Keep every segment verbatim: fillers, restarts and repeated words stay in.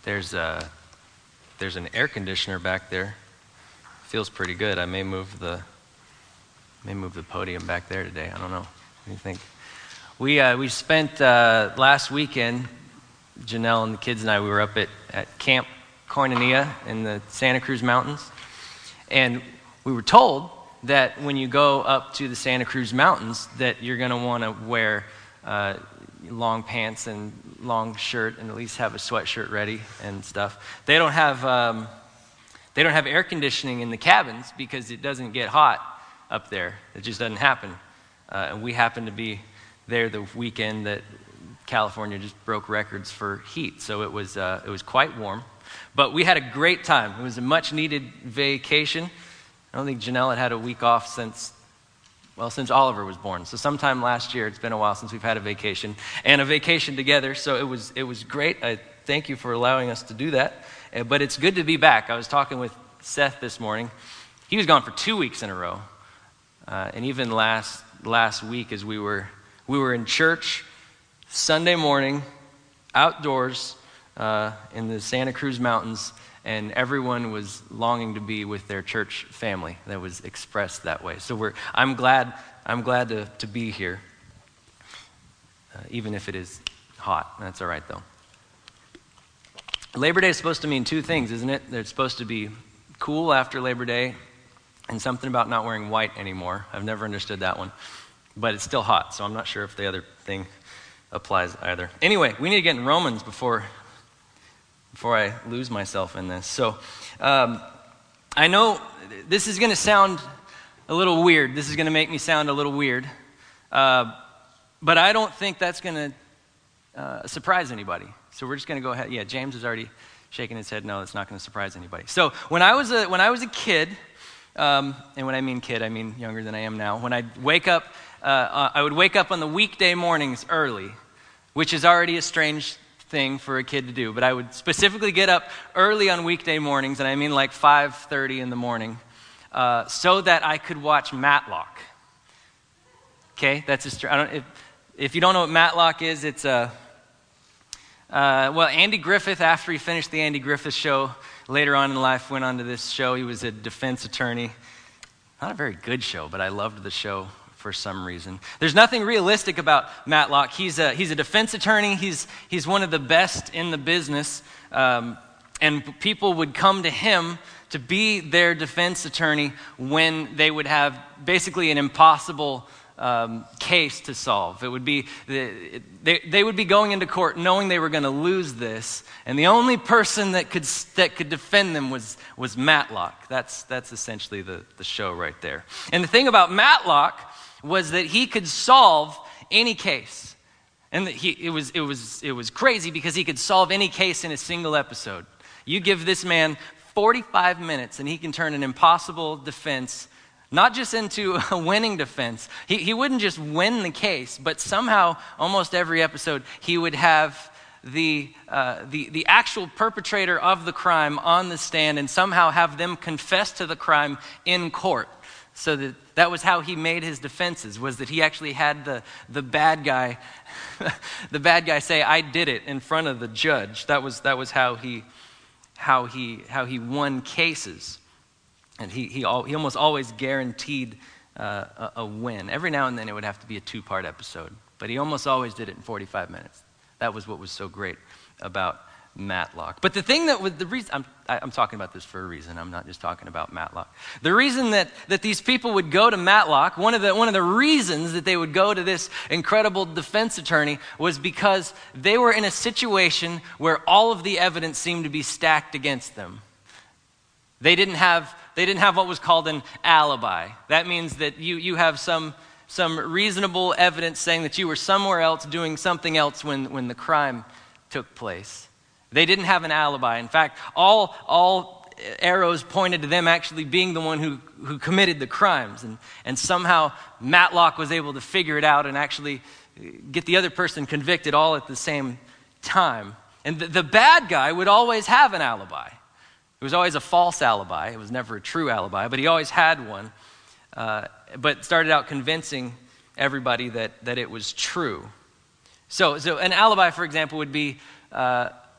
There's a, there's an air conditioner back there. Feels pretty good. I may move the may move the podium back there today. I don't know. What do you think? We uh, we spent uh, last weekend, Janelle and the kids and I, we were up at, at Camp Koinonia in the Santa Cruz Mountains. And we were told that when you go up to the Santa Cruz Mountains that you're going to want to wear uh, long pants and long shirt and at least have a sweatshirt ready and stuff. They don't have um, they don't have air conditioning in the cabins because it doesn't get hot up there. It just doesn't happen. Uh, and we happened to be there the weekend that California just broke records for heat, so it was uh, it was quite warm. But we had a great time. It was a much-needed vacation. I don't think Janelle had had a week off since, well, since Oliver was born. So sometime last year, it's been a while since we've had a vacation, and a vacation together, so it was it was great. I thank you for allowing us to do that. Uh, but it's good to be back. I was talking with Seth this morning. He was gone for two weeks in a row. Uh, and even last last week as we were we were in church Sunday morning, outdoors uh, in the Santa Cruz Mountains, and everyone was longing to be with their church family. That was expressed that way. So we're I'm glad I'm glad to, to be here, uh, even if it is hot. That's all right though. Labor Day is supposed to mean two things, isn't it? It's supposed to be cool after Labor Day, and something about not wearing white anymore. I've never understood that one. But it's still hot, so I'm not sure if the other thing applies either. Anyway, we need to get in Romans before before I lose myself in this. So um, I know this is going to sound a little weird. This is going to make me sound a little weird. Uh, but I don't think that's going to uh, surprise anybody. So we're just going to go ahead. Yeah, James is already shaking his head. No, it's not going to surprise anybody. So when I was a, when I was a kid, Um, and when I mean kid, I mean younger than I am now. When I wake up, uh, I would wake up on the weekday mornings early, which is already a strange thing for a kid to do. But I would specifically get up early on weekday mornings, and I mean like five thirty in the morning, uh, so that I could watch Matlock. Okay, that's a str- I don't. If, if you don't know what Matlock is, it's a uh, well, Andy Griffith. After he finished the Andy Griffith Show. Later on in life, went on to this show. He was a defense attorney. Not a very good show, but I loved the show for some reason. There's nothing realistic about Matlock. He's a he's a defense attorney. He's he's one of the best in the business, um, and people would come to him to be their defense attorney when they would have basically an impossible Um, case to solve. It would be they, they would be going into court knowing they were going to lose this, and the only person that could that could defend them was was Matlock. That's that's essentially the the show right there. And the thing about Matlock was that he could solve any case, and he, it was it was it was crazy because he could solve any case in a single episode. You give this man forty-five minutes, and he can turn an impossible defense not just into a winning defense. He, he wouldn't just win the case, but somehow, almost every episode, he would have the, uh, the, the actual perpetrator of the crime on the stand and somehow have them confess to the crime in court. So that, that was how he made his defenses, was that he actually had the, the bad guy the bad guy say, "I did it," in front of the judge. That was, that was how he, how he, how he won cases. And he he, all, he almost always guaranteed uh, a, a win. Every now and then it would have to be a two-part episode. But he almost always did it in forty-five minutes. That was what was so great about Matlock. But the thing that was the reason, I'm, I, I'm talking about this for a reason. I'm not just talking about Matlock. The reason that, that these people would go to Matlock, one of the one of the reasons that they would go to this incredible defense attorney was because they were in a situation where all of the evidence seemed to be stacked against them. They didn't have They didn't have what was called an alibi. That means that you, you have some, some reasonable evidence saying that you were somewhere else doing something else when, when the crime took place. They didn't have an alibi. In fact, all, all arrows pointed to them actually being the one who, who committed the crimes. And, and somehow Matlock was able to figure it out and actually get the other person convicted all at the same time. And the, the bad guy would always have an alibi. It was always a false alibi. It was never a true alibi, but he always had one. Uh, but started out convincing everybody that, that it was true. So, so an alibi, for example, would be uh,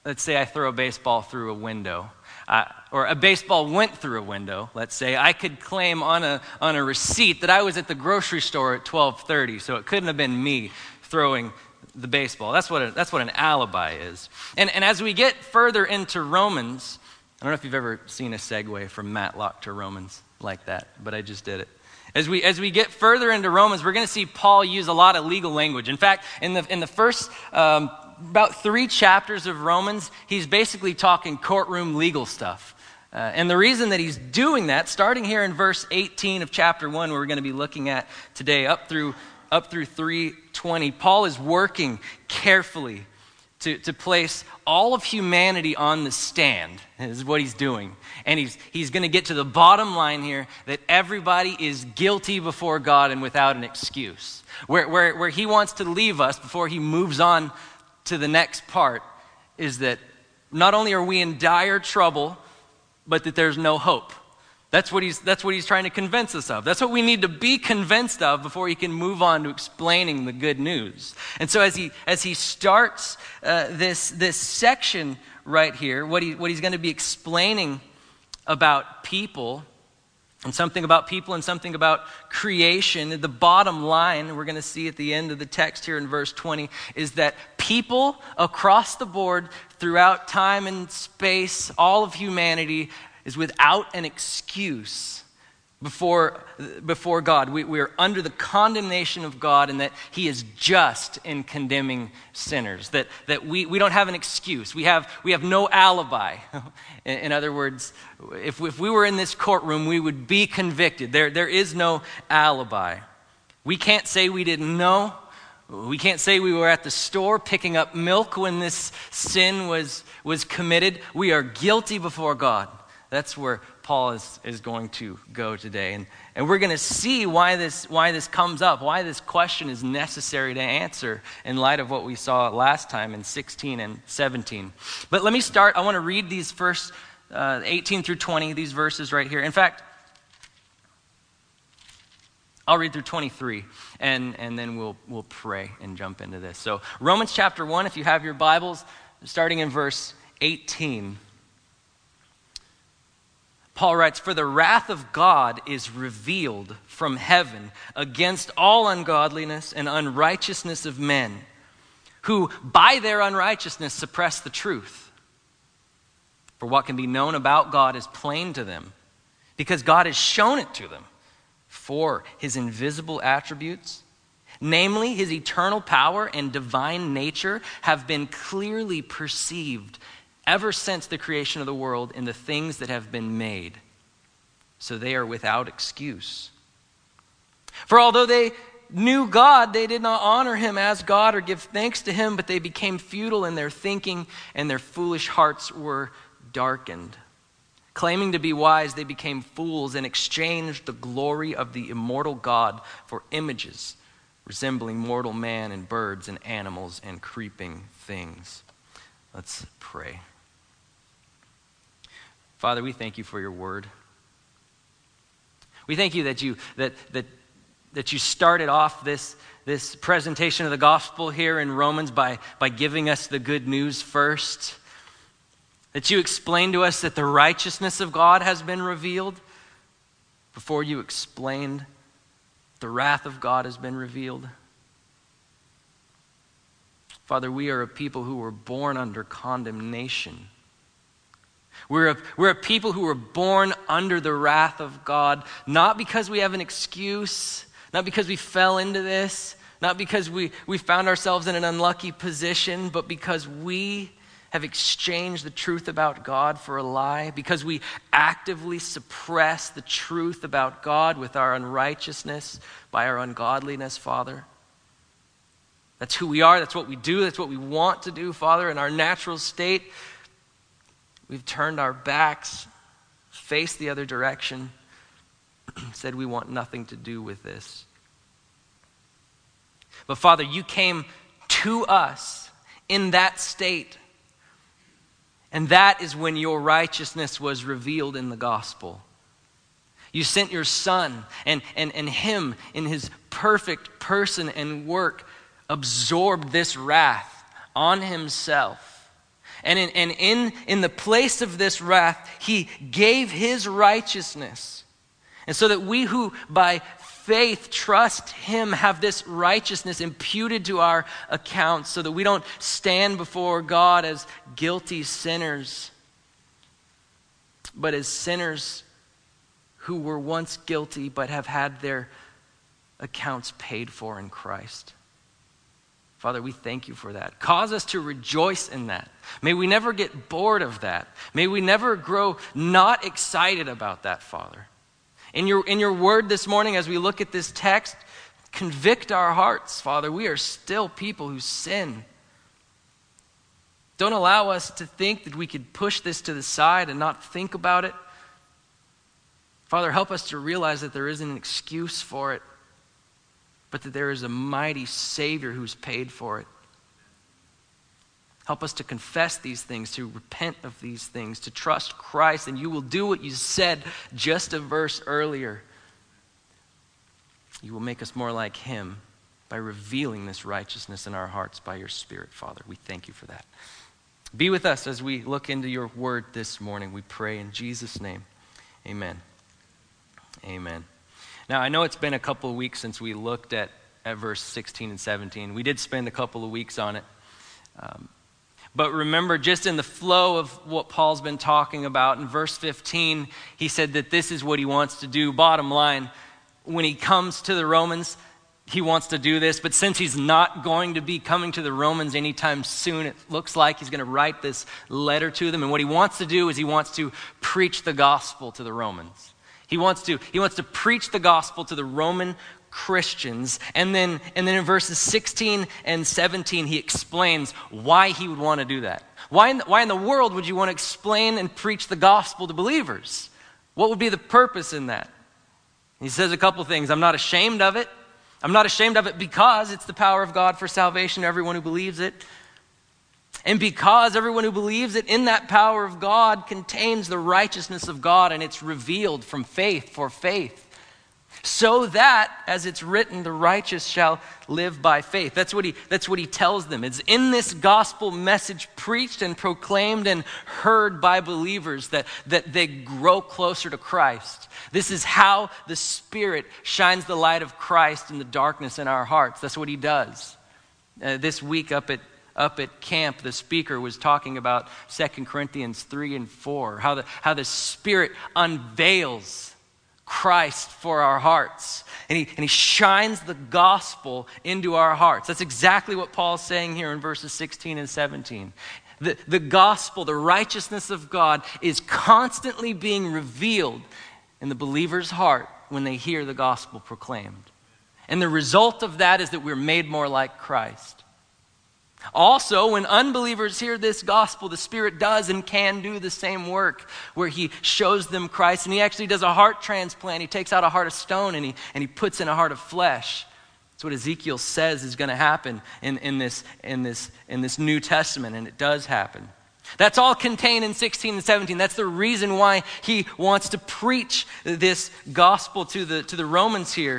let's say I throw a baseball through a window, uh, or a baseball went through a window, let's say, I could claim on a on a receipt that I was at the grocery store at twelve thirty, so it couldn't have been me throwing the baseball. That's what a, that's what an alibi is. And and as we get further into Romans, I don't know if you've ever seen a segue from Matlock to Romans like that, but I just did it. As we as we get further into Romans, we're going to see Paul use a lot of legal language. In fact, in the in the first um, about three chapters of Romans, he's basically talking courtroom legal stuff. Uh, and the reason that he's doing that, starting here in verse eighteen of chapter one, where we're going to be looking at today, up through up through three twenty, Paul is working carefully to, to place all of humanity on the stand, is what he's doing. And he's he's going to get to the bottom line here, that everybody is guilty before God and without an excuse. Where, where, where he wants to leave us before he moves on to the next part is that not only are we in dire trouble, but that there's no hope. That's what he's that's what he's trying to convince us of. That's what we need to be convinced of before he can move on to explaining the good news. And so as he as he starts uh, this this section right here, what he what he's going to be explaining about people, and something about people and something about creation, the bottom line we're going to see at the end of the text here in verse twenty is that people across the board throughout time and space, all of humanity, is without an excuse before, before God. We, we are under the condemnation of God, and that he is just in condemning sinners. That, that we, we don't have an excuse. We have, we have no alibi. in, in other words, if, if we were in this courtroom, we would be convicted. There, there is no alibi. We can't say we didn't know. We can't say we were at the store picking up milk when this sin was, was committed. We are guilty before God. That's where Paul is, is going to go today. And, and we're going to see why this, why this comes up, why this question is necessary to answer in light of what we saw last time in sixteen and seventeen. But let me start. I want to read these first uh, eighteen through twenty, these verses right here. In fact, I'll read through twenty-three, and, and then we'll, we'll pray and jump into this. So Romans chapter one, if you have your Bibles, starting in verse eighteen. Paul writes, "For the wrath of God is revealed from heaven against all ungodliness and unrighteousness of men, who by their unrighteousness suppress the truth. For what can be known about God is plain to them, because God has shown it to them. For his invisible attributes, namely his eternal power and divine nature, have been clearly perceived ever since the creation of the world in the things that have been made. So they are without excuse. For although they knew God, they did not honor him as God or give thanks to him, but they became futile in their thinking, and their foolish hearts were darkened. Claiming to be wise, they became fools and exchanged the glory of the immortal God for images resembling mortal man and birds and animals and creeping things." Let's pray. Father, we thank you for your word. We thank you that you that that that you started off this, this presentation of the gospel here in Romans by, by giving us the good news first. That you explained to us that the righteousness of God has been revealed before you explained the wrath of God has been revealed. Father, we are a people who were born under condemnation. We're a, we're a people who were born under the wrath of God, not because we have an excuse, not because we fell into this, not because we, we found ourselves in an unlucky position, but because we have exchanged the truth about God for a lie, because we actively suppress the truth about God with our unrighteousness, by our ungodliness, Father. That's who we are, that's what we do, that's what we want to do, Father, in our natural state. We've turned our backs, faced the other direction, said we want nothing to do with this. But Father, you came to us in that state. And that is when your righteousness was revealed in the gospel. You sent your Son, and, and, and him in his perfect person and work absorbed this wrath on himself. And in, and in, in the place of this wrath, he gave his righteousness. And so that we who by faith trust him have this righteousness imputed to our accounts, so that we don't stand before God as guilty sinners, but as sinners who were once guilty but have had their accounts paid for in Christ. Father, we thank you for that. Cause us to rejoice in that. May we never get bored of that. May we never grow not excited about that, Father. In your, in your word this morning, as we look at this text, convict our hearts, Father. We are still people who sin. Don't allow us to think that we could push this to the side and not think about it. Father, help us to realize that there isn't an excuse for it, but that there is a mighty Savior who's paid for it. Help us to confess these things, to repent of these things, to trust Christ, and you will do what you said just a verse earlier. You will make us more like him by revealing this righteousness in our hearts by your Spirit, Father. We thank you for that. Be with us as we look into your word this morning. We pray in Jesus' name. Amen. Amen. Now, I know it's been a couple of weeks since we looked at, at verse sixteen and seventeen. We did spend a couple of weeks on it. Um, but remember, just in the flow of what Paul's been talking about, in verse fifteen, he said that this is what he wants to do. Bottom line, when he comes to the Romans, he wants to do this. But since he's not going to be coming to the Romans anytime soon, it looks like he's going to write this letter to them. And what he wants to do is he wants to preach the gospel to the Romans. He wants to, he wants to preach the gospel to the Roman Christians. And then, and then in verses sixteen and seventeen, he explains why he would want to do that. Why in, the, why in the world would you want to explain and preach the gospel to believers? What would be the purpose in that? He says a couple things. I'm not ashamed of it. I'm not ashamed of it because it's the power of God for salvation to everyone who believes it. And because everyone who believes it in that power of God contains the righteousness of God, and it's revealed from faith for faith. So that, as it's written, the righteous shall live by faith. That's what he, that's what he tells them. It's in this gospel message preached and proclaimed and heard by believers that, that they grow closer to Christ. This is how the Spirit shines the light of Christ in the darkness in our hearts. That's what he does. Uh, this week up at Up at camp, the speaker was talking about Second Corinthians three and four, how the, how the Spirit unveils Christ for our hearts. And he, and he shines the gospel into our hearts. That's exactly what Paul's saying here in verses sixteen and seventeen. The, the gospel, the righteousness of God, is constantly being revealed in the believer's heart when they hear the gospel proclaimed. And the result of that is that we're made more like Christ. Also, when unbelievers hear this gospel, the Spirit does and can do the same work where he shows them Christ. And he actually does a heart transplant. He takes out a heart of stone and he, and he puts in a heart of flesh. That's what Ezekiel says is going to happen in, in, this, in, this, in this New Testament, and it does happen. That's all contained in sixteen and seventeen. That's the reason why he wants to preach this gospel to the, to the Romans here.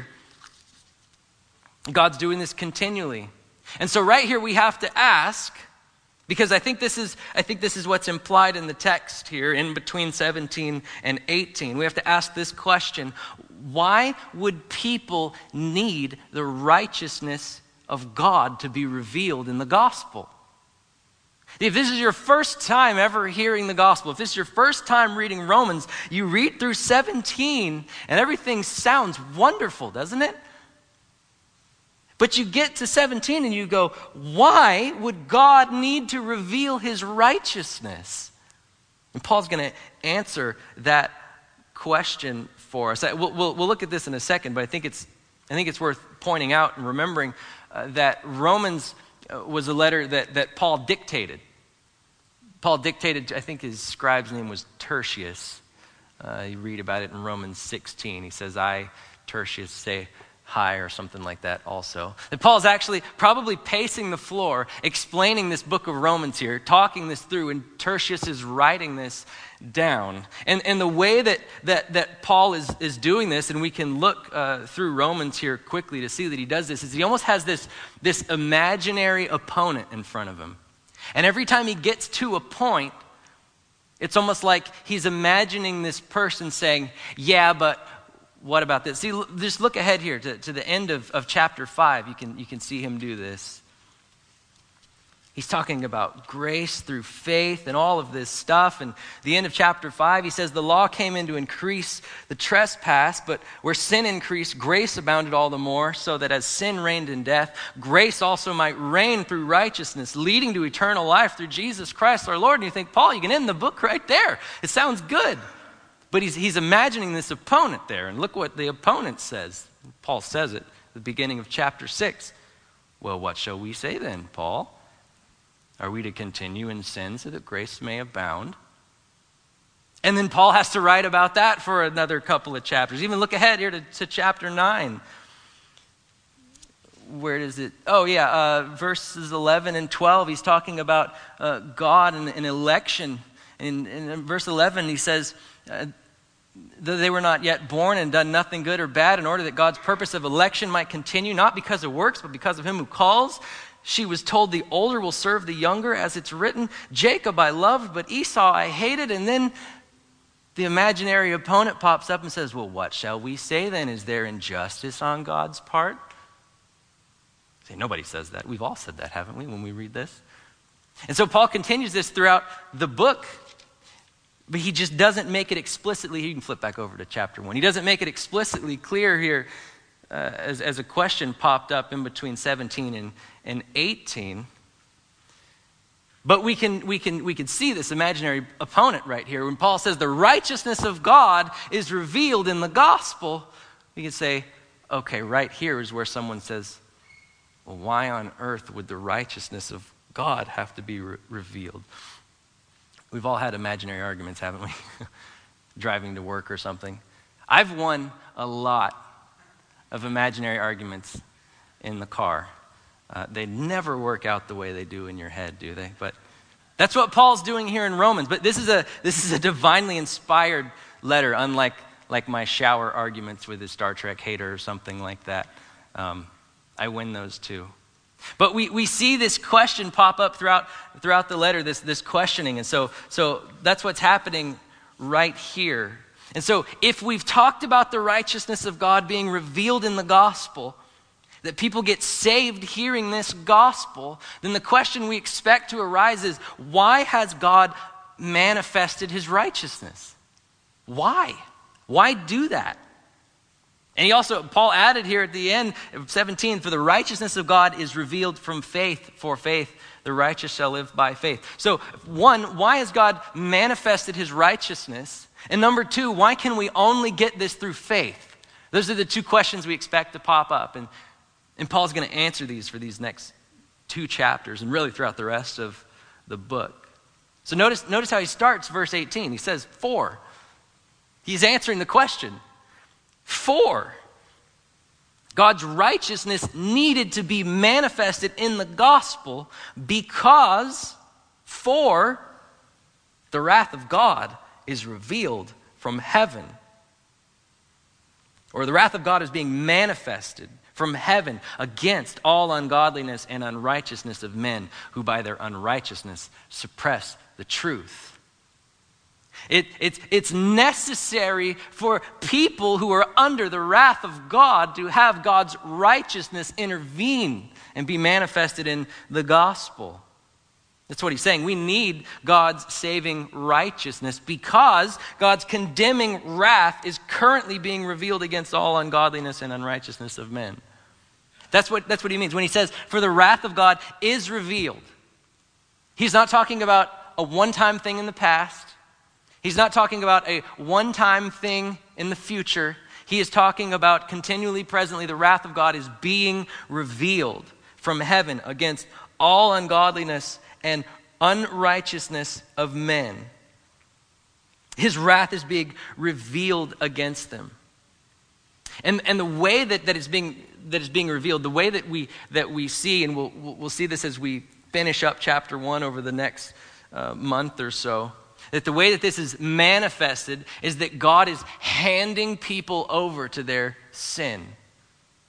God's doing this continually. And so right here we have to ask, because I think this is I think this is what's implied in the text here in between seventeen and eighteen. We have to ask this question: why would people need the righteousness of God to be revealed in the gospel? If this is your first time ever hearing the gospel, if this is your first time reading Romans, you read through seventeen and everything sounds wonderful, doesn't it? But you get to seventeen and you go, why would God need to reveal his righteousness? And Paul's going to answer that question for us. We'll, we'll, we'll look at this in a second, but I think it's, I think it's worth pointing out and remembering uh, that Romans uh, was a letter that, that Paul dictated. Paul dictated, I think his scribe's name was Tertius. Uh, you read about it in Romans sixteen. He says, I, Tertius, say hi, or something like that also. And Paul's actually probably pacing the floor, explaining this book of Romans here, talking this through, and Tertius is writing this down. And, and the way that, that, that Paul is, is doing this, and we can look uh, through Romans here quickly to see that he does this, is he almost has this, this imaginary opponent in front of him. And every time he gets to a point, it's almost like he's imagining this person saying, yeah, but what about this? See, just look ahead here to, to the end of, of chapter five. You can, you can see him do this. He's talking about grace through faith and all of this stuff. And the end of chapter five, he says, the law came in to increase the trespass, but where sin increased, grace abounded all the more, so that as sin reigned in death, grace also might reign through righteousness, leading to eternal life through Jesus Christ our Lord. And you think, Paul, you can end the book right there. It sounds good. But he's, he's imagining this opponent there. And look what the opponent says. Paul says it at the beginning of chapter six. Well, what shall we say then, Paul? Are we to continue in sin so that grace may abound? And then Paul has to write about that for another couple of chapters. Even look ahead here to, to chapter nine. Where does it? Oh, yeah, uh, verses eleven and twelve. He's talking about uh, God and, and election. In, in verse eleven, he says, uh, though they were not yet born and done nothing good or bad, in order that God's purpose of election might continue, not because of works, but because of him who calls. She was told the older will serve the younger, as it's written, Jacob I loved, but Esau I hated. And then the imaginary opponent pops up and says, well, what shall we say then? Is there injustice on God's part? See, nobody says that. We've all said that, haven't we, when we read this? And so Paul continues this throughout the book, but he just doesn't make it explicitly. You can flip back over to chapter one. He doesn't make it explicitly clear here uh, as, as a question popped up in between seventeen and and eighteen. But we can we can we can see this imaginary opponent right here. When Paul says the righteousness of God is revealed in the gospel, we can say, okay, right here is where someone says, well, why on earth would the righteousness of God have to be re- revealed? We've all had imaginary arguments, haven't we? Driving to work or something. I've won a lot of imaginary arguments in the car. Uh, they never work out the way they do in your head, do they? But that's what Paul's doing here in Romans. But this is a this is a divinely inspired letter, unlike like my shower arguments with a Star Trek hater or something like that. Um, I win those too. But we, we see this question pop up throughout throughout the letter, this this questioning, and so so that's what's happening right here. And so if we've talked about the righteousness of God being revealed in the gospel, that people get saved hearing this gospel, then the question we expect to arise is, why has God manifested his righteousness? Why? Why do that? And he also, Paul added here at the end of seventeen, for the righteousness of God is revealed from faith for faith. The righteous shall live by faith. So one, why has God manifested his righteousness? And number two, why can we only get this through faith? Those are the two questions we expect to pop up. And And Paul's going to answer these for these next two chapters and really throughout the rest of the book. So notice, notice how he starts verse eighteen. He says, for. He's answering the question. For. God's righteousness needed to be manifested in the gospel because for the wrath of God is revealed from heaven. Or the wrath of God is being manifested from heaven against all ungodliness and unrighteousness of men who by their unrighteousness suppress the truth. It, it's, it's necessary for people who are under the wrath of God to have God's righteousness intervene and be manifested in the gospel. That's what he's saying. We need God's saving righteousness because God's condemning wrath is currently being revealed against all ungodliness and unrighteousness of men. That's what, that's what he means when he says, for the wrath of God is revealed. He's not talking about a one-time thing in the past. He's not talking about a one-time thing in the future. He is talking about continually, presently, the wrath of God is being revealed from heaven against all ungodliness and unrighteousness of men. His wrath is being revealed against them. And, and the way that, that, is being, that is being revealed, the way that we, that we see, and we'll, we'll see this as we finish up chapter one over the next uh, month or so, that the way that this is manifested is that God is handing people over to their sin.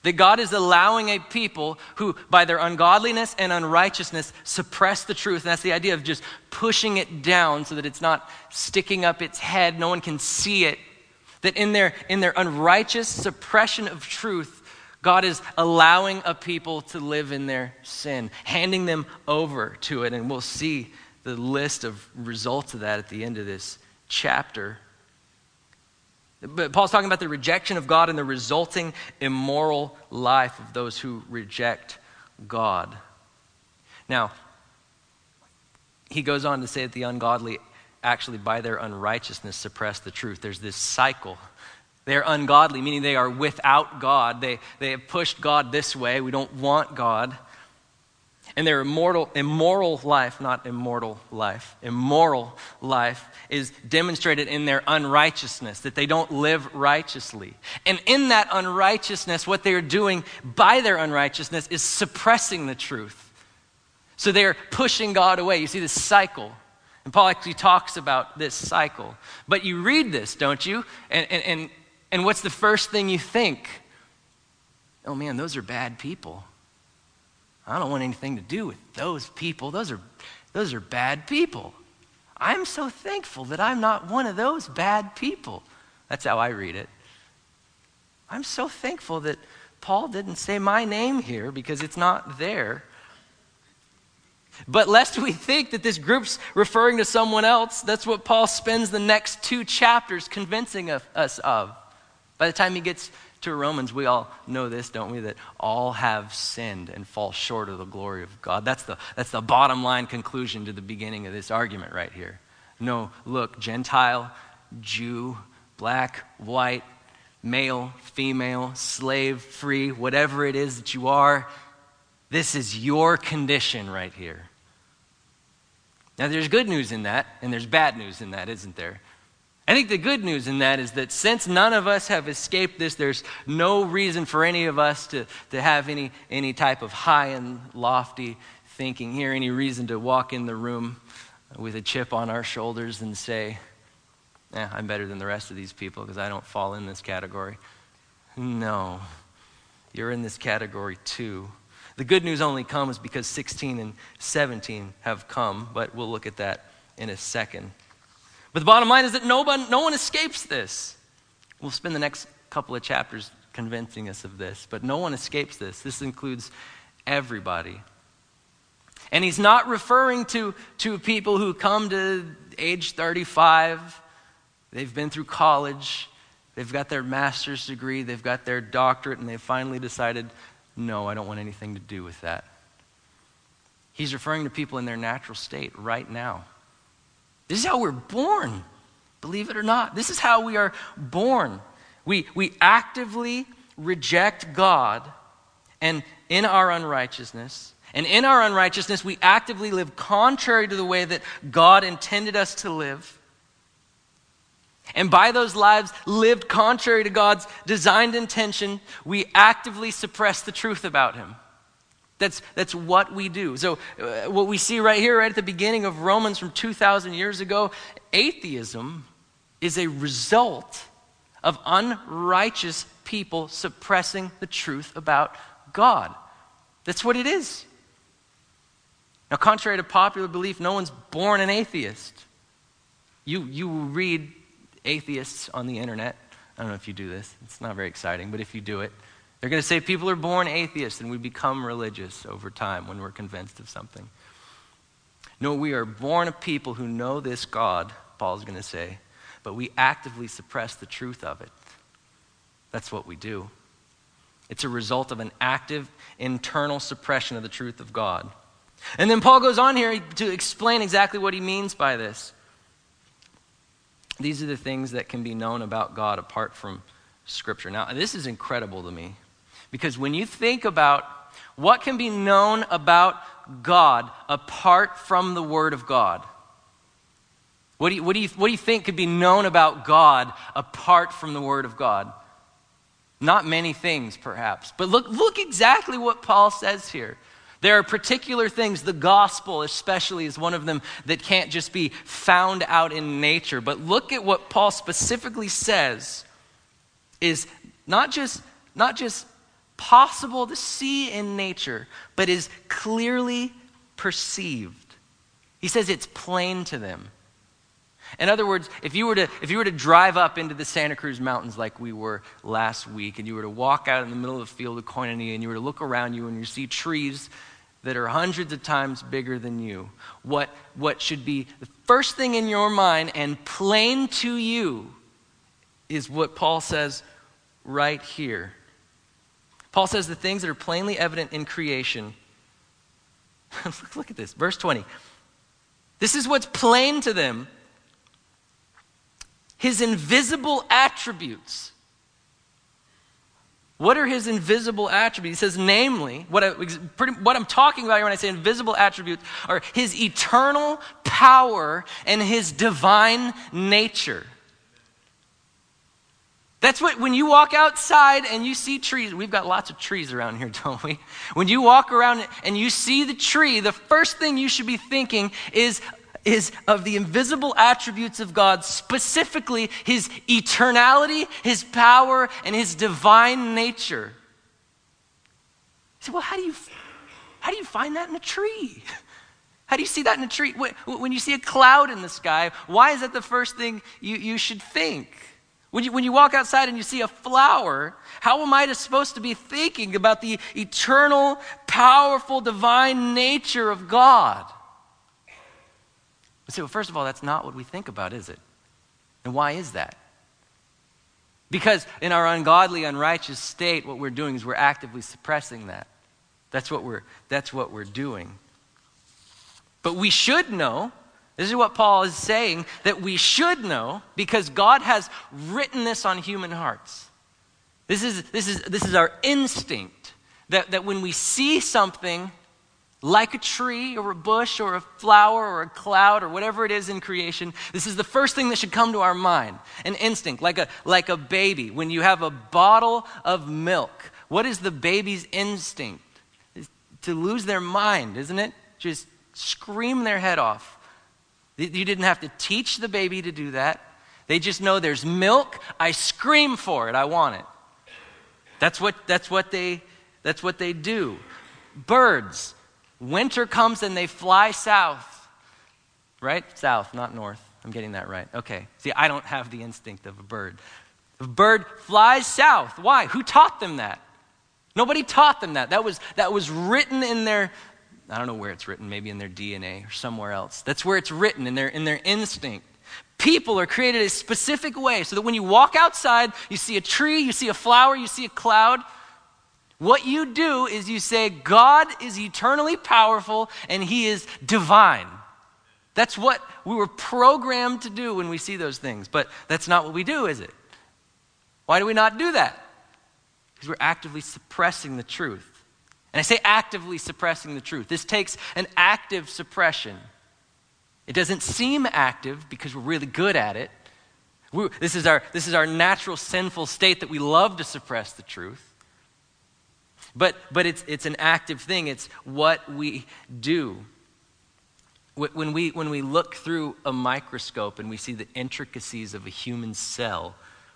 That God is allowing a people who, by their ungodliness and unrighteousness, suppress the truth. And that's the idea of just pushing it down so that it's not sticking up its head. No one can see it. That in their, in their unrighteous suppression of truth, God is allowing a people to live in their sin, handing them over to it. And we'll see the list of results of that at the end of this chapter. But Paul's talking about the rejection of God and the resulting immoral life of those who reject God. Now, he goes on to say that the ungodly actually by their unrighteousness suppress the truth. There's this cycle. They're ungodly, meaning they are without God. They, they have pushed God this way. We don't want God. And their immortal, immoral life, not immortal life, immoral life is demonstrated in their unrighteousness, that they don't live righteously. And in that unrighteousness, what they are doing by their unrighteousness is suppressing the truth. So they are pushing God away. You see this cycle. And Paul actually talks about this cycle. But you read this, don't you? And, and, and, and what's the first thing you think? Oh man, those are bad people. I don't want anything to do with those people. Those are, those are bad people. I'm so thankful that I'm not one of those bad people. That's how I read it. I'm so thankful that Paul didn't say my name here because it's not there. But lest we think that this group's referring to someone else, that's what Paul spends the next two chapters convincing of, us of. By the time he gets to Romans, we all know this, don't we? That all have sinned and fall short of the glory of God. That's the, that's the bottom line conclusion to the beginning of this argument right here. No, look, Gentile, Jew, black, white, male, female, slave, free, whatever it is that you are, this is your condition right here. Now there's good news in that, and there's bad news in that, isn't there? I think the good news in that is that since none of us have escaped this, there's no reason for any of us to, to have any, any type of high and lofty thinking here, any reason to walk in the room with a chip on our shoulders and say, eh, I'm better than the rest of these people because I don't fall in this category. No, you're in this category too. The good news only comes because sixteen and seventeen have come, but we'll look at that in a second. But the bottom line is that no one, no one escapes this. We'll spend the next couple of chapters convincing us of this, but no one escapes this. This includes everybody. And he's not referring to, to people who come to age thirty-five. They've been through college. They've got their master's degree. They've got their doctorate, and they've finally decided, no, I don't want anything to do with that. He's referring to people in their natural state right now. This is how we're born, believe it or not. This is how we are born. We, we actively reject God and in our unrighteousness. And in our unrighteousness, we actively live contrary to the way that God intended us to live. And by those lives lived contrary to God's designed intention, we actively suppress the truth about him. That's, that's what we do. So uh, what we see right here, right at the beginning of Romans from two thousand years ago, atheism is a result of unrighteous people suppressing the truth about God. That's what it is. Now, contrary to popular belief, no one's born an atheist. You, you read atheists on the internet. I don't know if you do this. It's not very exciting, but if you do it, they're going to say people are born atheists and we become religious over time when we're convinced of something. No, we are born of people who know this God, Paul's going to say, but we actively suppress the truth of it. That's what we do. It's a result of an active internal suppression of the truth of God. And then Paul goes on here to explain exactly what he means by this. These are the things that can be known about God apart from Scripture. Now, this is incredible to me. Because when you think about what can be known about God apart from the Word of God, what do you, what do you, what do you think could be known about God apart from the Word of God? Not many things, perhaps. But look, look exactly what Paul says here. There are particular things, the gospel especially is one of them that can't just be found out in nature. But look at what Paul specifically says is not just, not just possible to see in nature, but is clearly perceived. He says it's plain to them. In other words, if you were to if you were to drive up into the Santa Cruz Mountains like we were last week, and you were to walk out in the middle of the field of Koinonia, and you were to look around you and you see trees that are hundreds of times bigger than you, what what should be the first thing in your mind and plain to you is what Paul says right here. Paul says the things that are plainly evident in creation. Look at this, verse twenty. This is what's plain to them. His invisible attributes. What are his invisible attributes? He says, namely, what, I, pretty, what I'm talking about here when I say invisible attributes are his eternal power and his divine nature. That's what, when you walk outside and you see trees, we've got lots of trees around here, don't we? When you walk around and you see the tree, the first thing you should be thinking is, is of the invisible attributes of God, specifically his eternality, his power, and his divine nature. You say, well, how do you, how do you find that in a tree? How do you see that in a tree? When you see a cloud in the sky, why is that the first thing you, you should think? When you, when you walk outside and you see a flower, how am I supposed to be thinking about the eternal, powerful, divine nature of God? So first of all, that's not what we think about, is it? And why is that? Because in our ungodly, unrighteous state, what we're doing is we're actively suppressing that. That's what we're, that's what we're doing. But we should know. This is what Paul is saying, that we should know because God has written this on human hearts. This is, this is, this is our instinct, that, that when we see something like a tree or a bush or a flower or a cloud or whatever it is in creation, this is the first thing that should come to our mind. An instinct, like a, like a baby. When you have a bottle of milk, what is the baby's instinct? It's to lose their mind, isn't it? Just scream their head off. You didn't have to teach the baby to do that. They just know there's milk. I scream for it. I want it. That's what, that's what they, that's what they do. Birds, winter comes and they fly south. Right? South, not north. I'm getting that right. Okay. See, I don't have the instinct of a bird. A bird flies south. Why? Who taught them that? Nobody taught them that. That was, that was written in their... I don't know where it's written, maybe in their D N A or somewhere else. That's where it's written, in their, in their instinct. People are created a specific way so that when you walk outside, you see a tree, you see a flower, you see a cloud. What you do is you say, God is eternally powerful and he is divine. That's what we were programmed to do when we see those things. But that's not what we do, is it? Why do we not do that? Because we're actively suppressing the truth. And I say actively suppressing the truth. This takes an active suppression. It doesn't seem active because we're really good at it. We, this is our, this is our natural sinful state that we love to suppress the truth. But, but it's, it's an active thing. It's what we do. When we, when we look through a microscope and we see the intricacies of a human cell,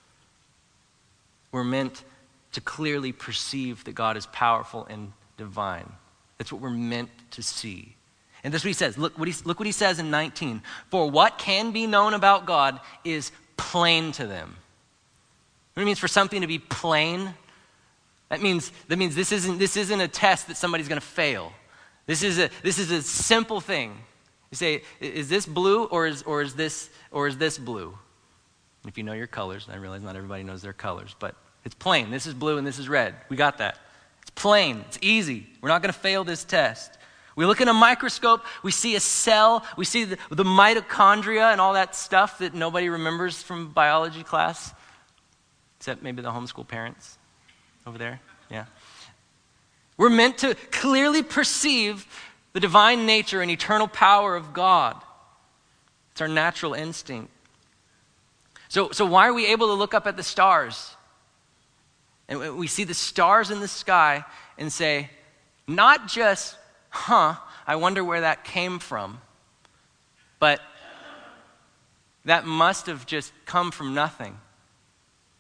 we're meant to clearly perceive that God is powerful and divine. That's what we're meant to see. And that's what he says. Look what he, look what he says in nineteen. For what can be known about God is plain to them. What it means for something to be plain? That means, that means this isn't, this isn't a test that somebody's going to fail. This is a, this is a simple thing. You say, is this blue or is, or is this, or is this blue? If you know your colors, and I realize not everybody knows their colors, but it's plain. This is blue and this is red. We got that. It's plain. It's easy. We're not going to fail this test. We look in a microscope, we see a cell, we see the, the mitochondria and all that stuff that nobody remembers from biology class, except maybe the homeschool parents over there. Yeah. We're meant to clearly perceive the divine nature and eternal power of God. It's our natural instinct. So, so why are we able to look up at the stars? And we see the stars in the sky and say, not just, huh, I wonder where that came from, but that must have just come from nothing.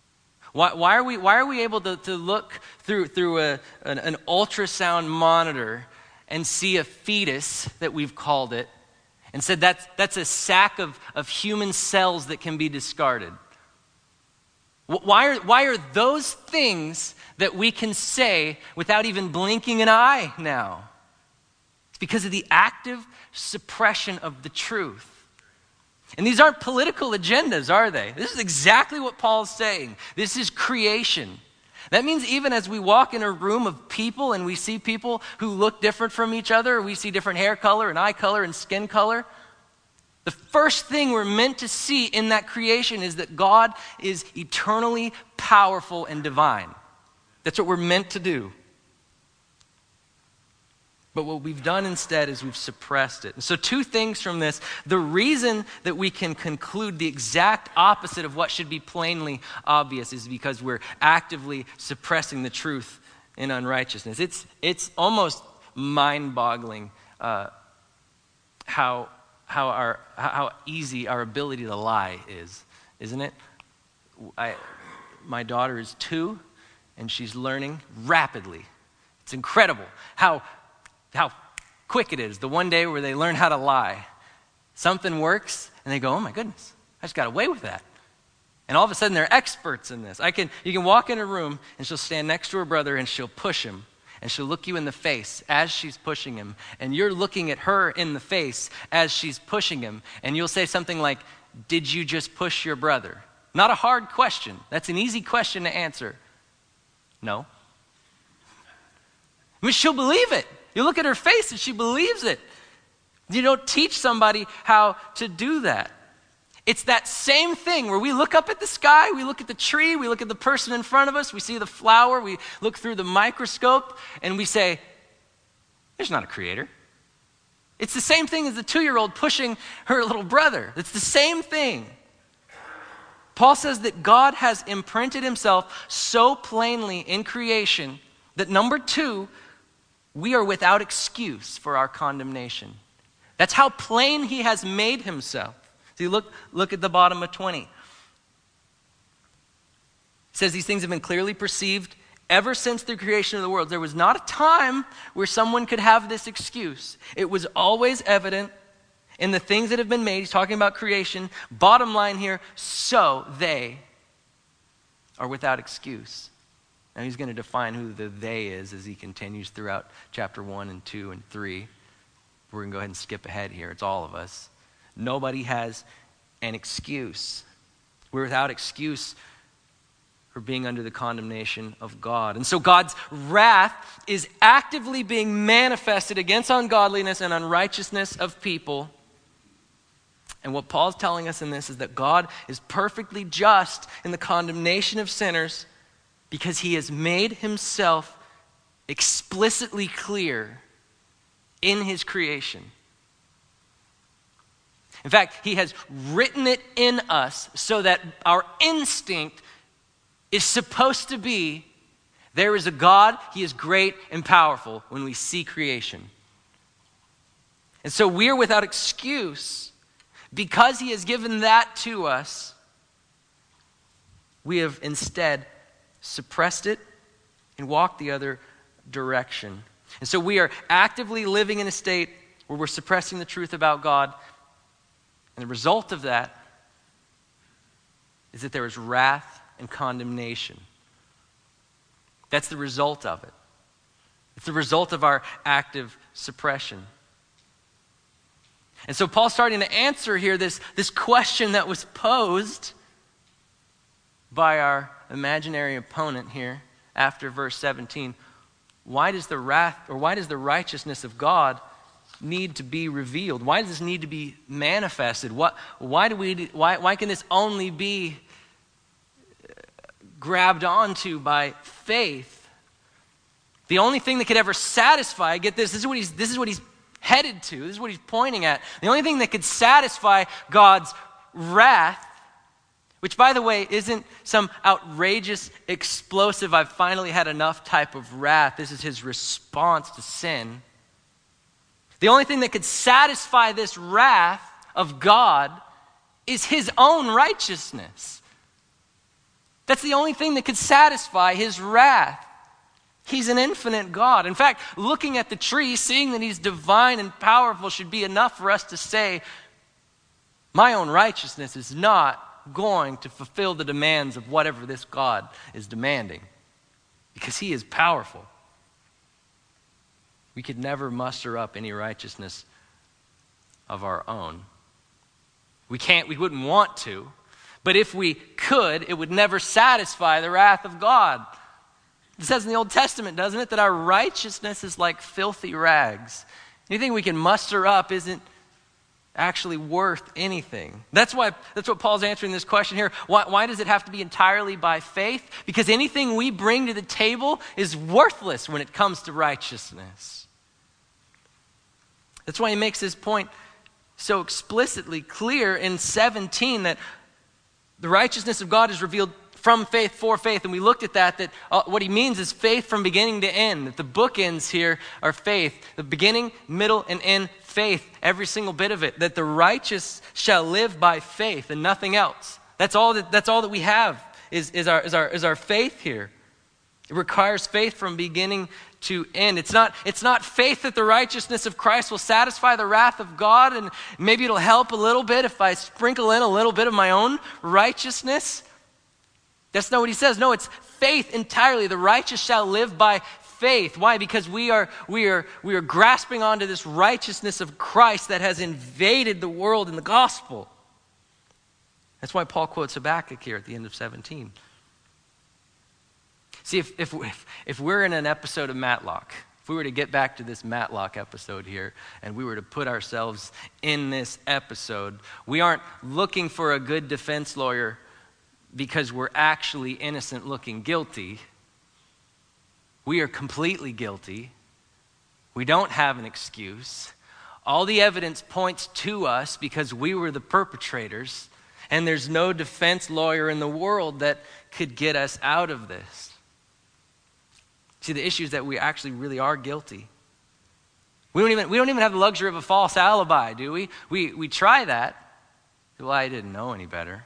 Why, why are we why are we able to, to look through through a, an, an ultrasound monitor and see a fetus that we've called it and said that's that's a sack of, of human cells that can be discarded? Why are, why are those things that we can say without even blinking an eye now? It's because of the active suppression of the truth. And these aren't political agendas, are they? This is exactly what Paul's saying. This is creation. That means even as we walk in a room of people and we see people who look different from each other, or we see different hair color and eye color and skin color, the first thing we're meant to see in that creation is that God is eternally powerful and divine. That's what we're meant to do. But what we've done instead is we've suppressed it. And so two things from this. The reason that we can conclude the exact opposite of what should be plainly obvious is because we're actively suppressing the truth in unrighteousness. It's, it's almost mind-boggling uh, how... How our how easy our ability to lie is, isn't it? I, my daughter is two, and she's learning rapidly. It's incredible how how quick it is. The one day where they learn how to lie, something works, and they go, "Oh my goodness, I just got away with that." And all of a sudden, they're experts in this. I can you can walk in a room, and she'll stand next to her brother, and she'll push him. And she'll look you in the face as she's pushing him. And you're looking at her in the face as she's pushing him. And you'll say something like, "Did you just push your brother?" Not a hard question. That's an easy question to answer. No. I mean, she'll believe it. You look at her face and she believes it. You don't teach somebody how to do that. It's that same thing where we look up at the sky, we look at the tree, we look at the person in front of us, we see the flower, we look through the microscope, and we say, "There's not a creator." It's the same thing as the two-year-old pushing her little brother. It's the same thing. Paul says that God has imprinted himself so plainly in creation that, number two, we are without excuse for our condemnation. That's how plain he has made himself. See, look, look at the bottom of twenty. It says these things have been clearly perceived ever since the creation of the world. There was not a time where someone could have this excuse. It was always evident in the things that have been made. He's talking about creation. Bottom line here, so they are without excuse. Now he's going to define who the they is as he continues throughout chapter one and two and three. We're going to go ahead and skip ahead here. It's all of us. Nobody has an excuse. We're without excuse for being under the condemnation of God. And so God's wrath is actively being manifested against ungodliness and unrighteousness of people. And what Paul's telling us in this is that God is perfectly just in the condemnation of sinners because he has made himself explicitly clear in his creation. In fact, he has written it in us so that our instinct is supposed to be, there is a God, he is great and powerful when we see creation. And so we are without excuse because he has given that to us. We have instead suppressed it and walked the other direction. And so we are actively living in a state where we're suppressing the truth about God. And the result of that is that there is wrath and condemnation. That's the result of it. It's the result of our active suppression. And so Paul's starting to answer here this, this question that was posed by our imaginary opponent here after verse seventeen. Why does the wrath, or why does the righteousness of God need to be revealed? Why does this need to be manifested? What, why do we? Why, why can this only be grabbed onto by faith? The only thing that could ever satisfy, get this, this is what he's, this is what he's headed to. This is what he's pointing at. The only thing that could satisfy God's wrath, which, by the way, isn't some outrageous, explosive, I've finally had enough type of wrath. This is his response to sin. The only thing that could satisfy this wrath of God is his own righteousness. That's the only thing that could satisfy his wrath. He's an infinite God. In fact, looking at the tree, seeing that he's divine and powerful should be enough for us to say, my own righteousness is not going to fulfill the demands of whatever this God is demanding, because he is powerful. We could never muster up any righteousness of our own. We can't, we wouldn't want to, but if we could, it would never satisfy the wrath of God. It says in the Old Testament, doesn't it, that our righteousness is like filthy rags. Anything we can muster up isn't actually worth anything. That's why, that's what Paul's answering this question here. Why, why does it have to be entirely by faith? Because anything we bring to the table is worthless when it comes to righteousness. That's why he makes this point so explicitly clear in seventeen, that the righteousness of God is revealed from faith for faith. And we looked at that, that uh, what he means is faith from beginning to end. That the bookends here are faith. The beginning, middle, and end, faith. Every single bit of it. That the righteous shall live by faith and nothing else. That's all that, that's all that we have is, is, our, is, our, is our faith here. It requires faith from beginning to end. It's not, it's not faith that the righteousness of Christ will satisfy the wrath of God, and maybe it'll help a little bit if I sprinkle in a little bit of my own righteousness. That's not what he says. No, it's faith entirely. The righteous shall live by faith. Why? Because we are we are we are grasping onto this righteousness of Christ that has invaded the world in the gospel. That's why Paul quotes Habakkuk here at the end of seventeen. See, if if if, if we're in an episode of Matlock, if we were to get back to this Matlock episode here, and we were to put ourselves in this episode, we aren't looking for a good defense lawyer because we're actually innocent looking guilty. We are completely guilty. We don't have an excuse. All the evidence points to us because we were the perpetrators, and there's no defense lawyer in the world that could get us out of this. See, the issue is that we actually really are guilty. We don't even we don't even have the luxury of a false alibi, do we? We we try that. Well, I didn't know any better.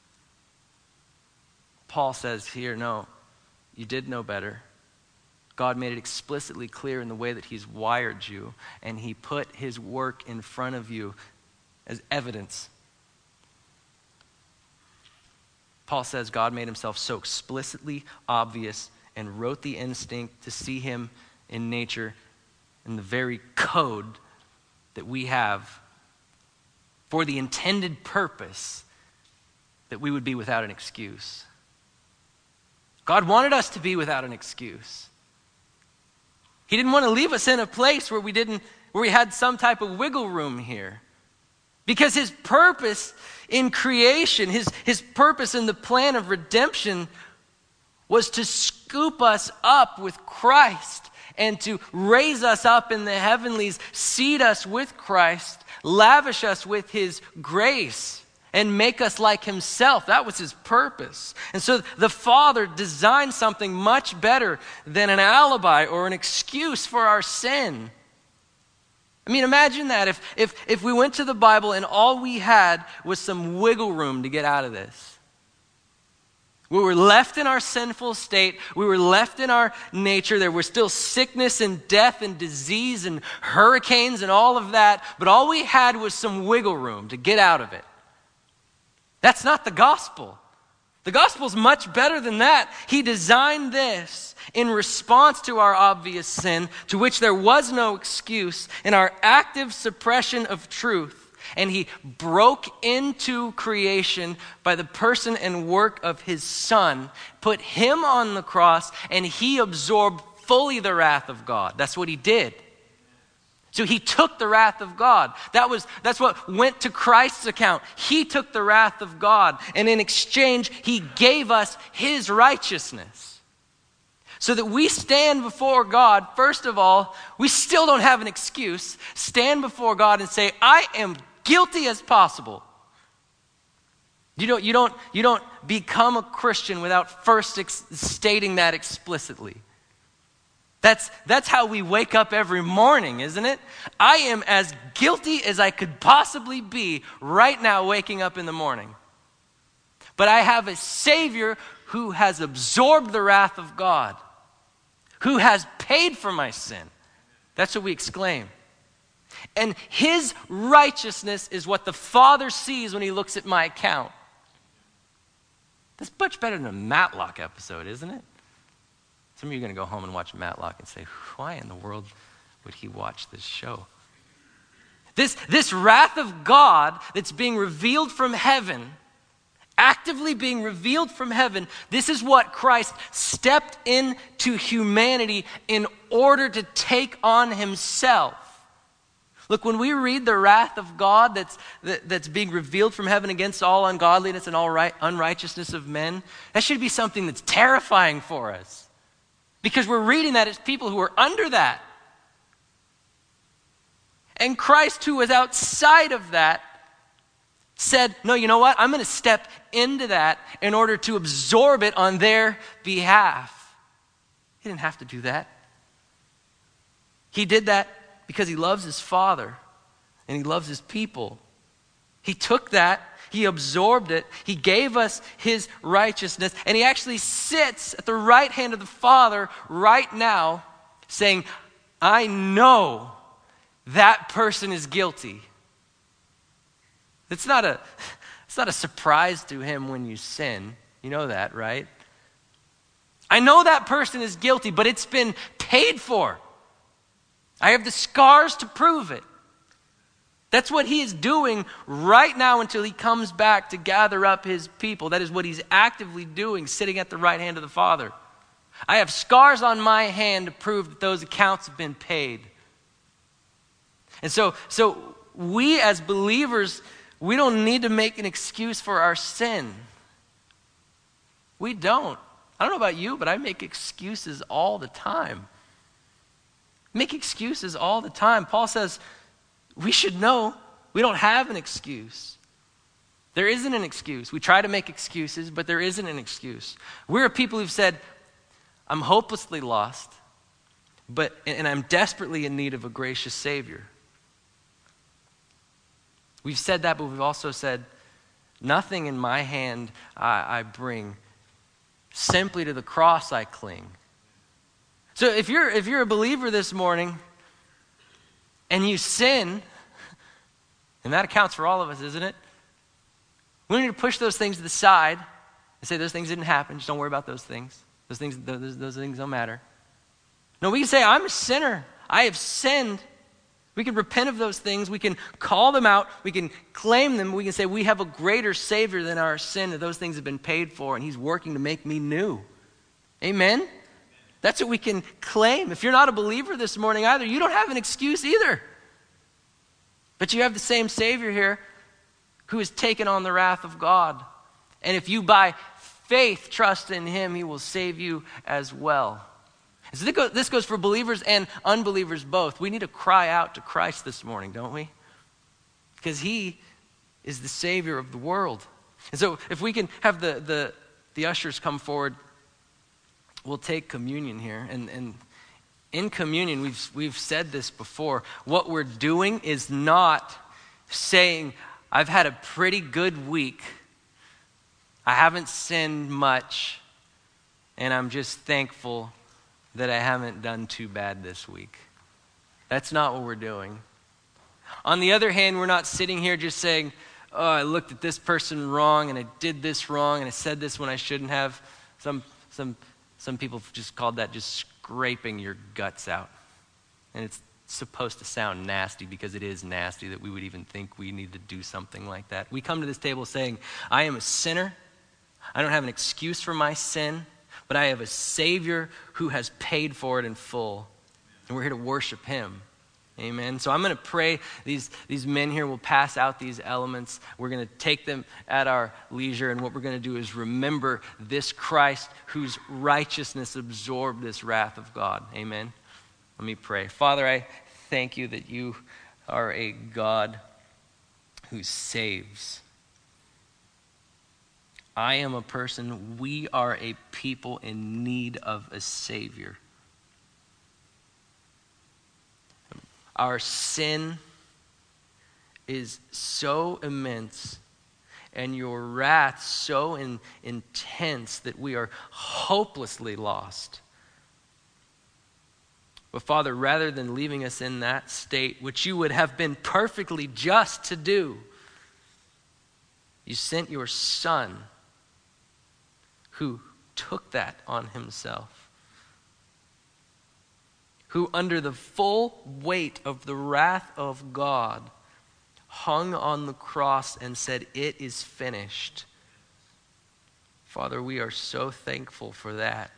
Paul says here, no, you did know better. God made it explicitly clear in the way that he's wired you, and he put his work in front of you as evidence. Paul says God made himself so explicitly obvious and wrote the instinct to see him in nature in the very code that we have for the intended purpose that we would be without an excuse. God wanted us to be without an excuse. He didn't want to leave us in a place where we didn't, where we had some type of wiggle room here. Because his purpose in creation, his, his purpose in the plan of redemption was to scoop us up with Christ and to raise us up in the heavenlies, seat us with Christ, lavish us with his grace, and make us like himself. That was his purpose. And so the Father designed something much better than an alibi or an excuse for our sin. I mean, imagine that if, if, if we went to the Bible and all we had was some wiggle room to get out of this. We were left in our sinful state. We were left in our nature. There was still sickness and death and disease and hurricanes and all of that. But all we had was some wiggle room to get out of it. That's not the gospel. The gospel is much better than that. He designed this in response to our obvious sin, to which there was no excuse, in our active suppression of truth. And he broke into creation by the person and work of his Son, put him on the cross, and he absorbed fully the wrath of God. That's what he did. So he took the wrath of God. That was, that's what went to Christ's account. He took the wrath of God, and in exchange, he gave us his righteousness. So that we stand before God, first of all, we still don't have an excuse. Stand before God and say, I am guilty as possible. You don't, you don't, you don't become a Christian without first ex- stating that explicitly. That's, that's how we wake up every morning, isn't it? I am as guilty as I could possibly be right now waking up in the morning. But I have a Savior who has absorbed the wrath of God, who has paid for my sin. That's what we exclaim. And his righteousness is what the Father sees when he looks at my account. That's much better than a Matlock episode, isn't it? Some of you are going to go home and watch Matlock and say, why in the world would he watch this show? This, this wrath of God that's being revealed from heaven, actively being revealed from heaven, this is what Christ stepped into humanity in order to take on himself. Look, when we read the wrath of God that's, that, that's being revealed from heaven against all ungodliness and all right, unrighteousness of men, that should be something that's terrifying for us. Because we're reading that as people who are under that. And Christ, who was outside of that, said, no, you know what? I'm going to step into that in order to absorb it on their behalf. He didn't have to do that. He did that because he loves his Father and he loves his people. He took that, he absorbed it, he gave us his righteousness, and he actually sits at the right hand of the Father right now saying, I know that person is guilty. It's not a, it's not a surprise to him when you sin. You know that, right? I know that person is guilty, but it's been paid for. I have the scars to prove it. That's what he is doing right now until he comes back to gather up his people. That is what he's actively doing, sitting at the right hand of the Father. I have scars on my hand to prove that those accounts have been paid. And so, so we as believers, we don't need to make an excuse for our sin. We don't. I don't know about you, but I make excuses all the time. Make excuses all the time. Paul says we should know we don't have an excuse. There isn't an excuse. We try to make excuses, but there isn't an excuse. We're a people who've said, I'm hopelessly lost, but and I'm desperately in need of a gracious Savior. We've said that, but we've also said, nothing in my hand I, I bring. Simply to the cross I cling. So if you're if you're a believer this morning and you sin, and that accounts for all of us, isn't it? We need to push those things to the side and say those things didn't happen. Just don't worry about those things. Those things, those, those things don't matter. No, we can say, I'm a sinner. I have sinned. We can repent of those things. We can call them out. We can claim them. We can say we have a greater Savior than our sin, that those things have been paid for, and he's working to make me new. Amen? That's what we can claim. If you're not a believer this morning either, you don't have an excuse either. But you have the same Savior here who has taken on the wrath of God. And if you by faith trust in him, he will save you as well. So this goes for believers and unbelievers both. We need to cry out to Christ this morning, don't we? Because he is the Savior of the world. And so if we can have the, the, the ushers come forward, we'll take communion here. And, and in communion, we've, we've said this before. What we're doing is not saying, I've had a pretty good week. I haven't sinned much. And I'm just thankful that I haven't done too bad this week. That's not what we're doing. On the other hand, we're not sitting here just saying, oh, I looked at this person wrong and I did this wrong and I said this when I shouldn't have. Some some some people have just called that just scraping your guts out. And it's supposed to sound nasty because it is nasty that we would even think we need to do something like that. We come to this table saying, I am a sinner. I don't have an excuse for my sin. But I have a Savior who has paid for it in full. And we're here to worship him. Amen. So I'm going to pray. These, these men here will pass out these elements. We're going to take them at our leisure. And what we're going to do is remember this Christ whose righteousness absorbed this wrath of God. Amen. Let me pray. Father, I thank you that you are a God who saves. I am a person, we are a people in need of a Savior. Our sin is so immense and your wrath so in, intense that we are hopelessly lost. But Father, rather than leaving us in that state, which you would have been perfectly just to do, you sent your Son who took that on himself, who under the full weight of the wrath of God hung on the cross and said, "It is finished." Father, we are so thankful for that.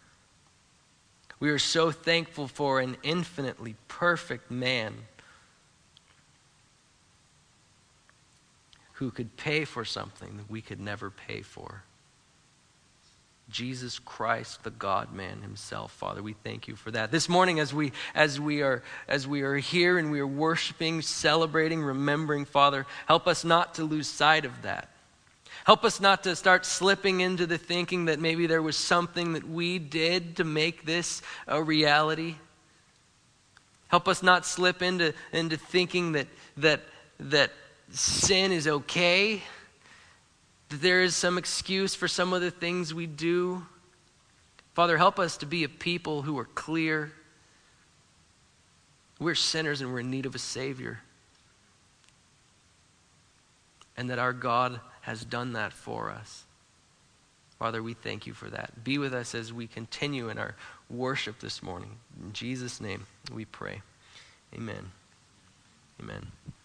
We are so thankful for an infinitely perfect man who could pay for something that we could never pay for. Jesus Christ, the God-man himself. Father, we thank you for that. This morning as we as we are as we are here and we are worshiping, celebrating, remembering, Father, help us not to lose sight of that. Help us not to start slipping into the thinking that maybe there was something that we did to make this a reality. Help us not slip into, into thinking that that that sin is okay, that there is some excuse for some of the things we do. Father, help us to be a people who are clear. We're sinners and we're in need of a Savior. And that our God has done that for us. Father, we thank you for that. Be with us as we continue in our worship this morning. In Jesus' name we pray. Amen. Amen.